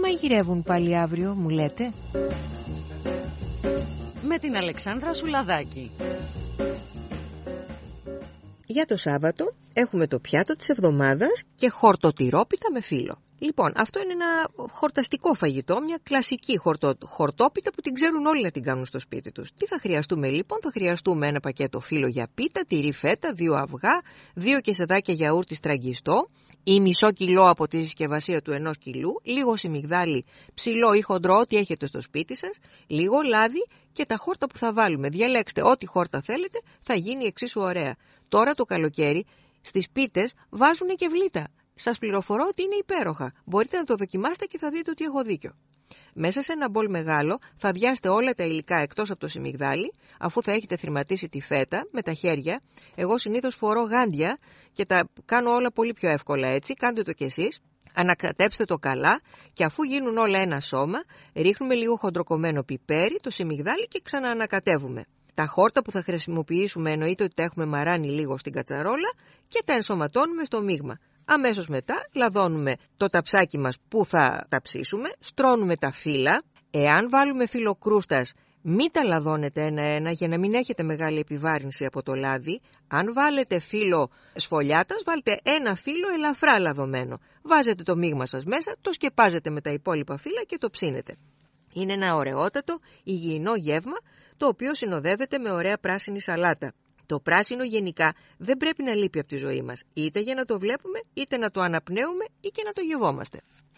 μαγειρεύουν πάλι αύριο, μου λέτε? Με την Αλεξάνδρα Σουλαδάκη. Για το Σάββατο έχουμε το πιάτο της εβδομάδας και χορτοτυρόπιτα με φύλλο. Λοιπόν, αυτό είναι ένα χορταστικό φαγητό, μια κλασική χορτόπιτα που την ξέρουν όλοι να την κάνουν στο σπίτι τους. Τι θα χρειαστούμε λοιπόν? Θα χρειαστούμε ένα πακέτο φύλλο για πίτα, τυρί φέτα, 2 αυγά, 2 κεσεδάκια γιαούρτι στραγγιστό ή μισό κιλό από τη συσκευασία του 1 κιλού, λίγο σιμιγδάλι ψηλό ή χοντρό, ό,τι έχετε στο σπίτι σας, λίγο λάδι και τα χόρτα που θα βάλουμε. Διαλέξτε ό,τι χόρτα θέλετε, θα γίνει εξίσου ωραία. Τώρα το καλοκαίρι στις πίτες βάζουν και βλήτα. Σας πληροφορώ ότι είναι υπέροχα. Μπορείτε να το δοκιμάσετε και θα δείτε ότι έχω δίκιο. Μέσα σε ένα μπολ μεγάλο θα αδειάσετε όλα τα υλικά εκτός από το σιμιγδάλι, αφού θα έχετε θρηματίσει τη φέτα με τα χέρια. Εγώ συνήθως φορώ γάντια και τα κάνω όλα πολύ πιο εύκολα έτσι. Κάντε το κι εσείς. Ανακατέψτε το καλά και αφού γίνουν όλα ένα σώμα, ρίχνουμε λίγο χοντροκομμένο πιπέρι, το σιμιγδάλι και ξαναανακατεύουμε. Τα χόρτα που θα χρησιμοποιήσουμε εννοείται ότι τα έχουμε μαράνει λίγο στην κατσαρόλα και τα ενσωματώνουμε στο μείγμα. Αμέσως μετά λαδώνουμε το ταψάκι μας που θα ταψίσουμε, στρώνουμε τα φύλλα. Εάν βάλουμε φύλλο κρούστας, μην τα λαδώνετε ένα-ένα για να μην έχετε μεγάλη επιβάρυνση από το λάδι. Αν βάλετε φύλλο σφολιάτας, βάλτε ένα φύλλο ελαφρά λαδωμένο. Βάζετε το μείγμα σας μέσα, το σκεπάζετε με τα υπόλοιπα φύλλα και το ψήνετε. Είναι ένα ωραιότατο υγιεινό γεύμα, το οποίο συνοδεύεται με ωραία πράσινη σαλάτα. Το πράσινο γενικά δεν πρέπει να λείπει από τη ζωή μας, είτε για να το βλέπουμε, είτε να το αναπνέουμε ή και να το γευόμαστε.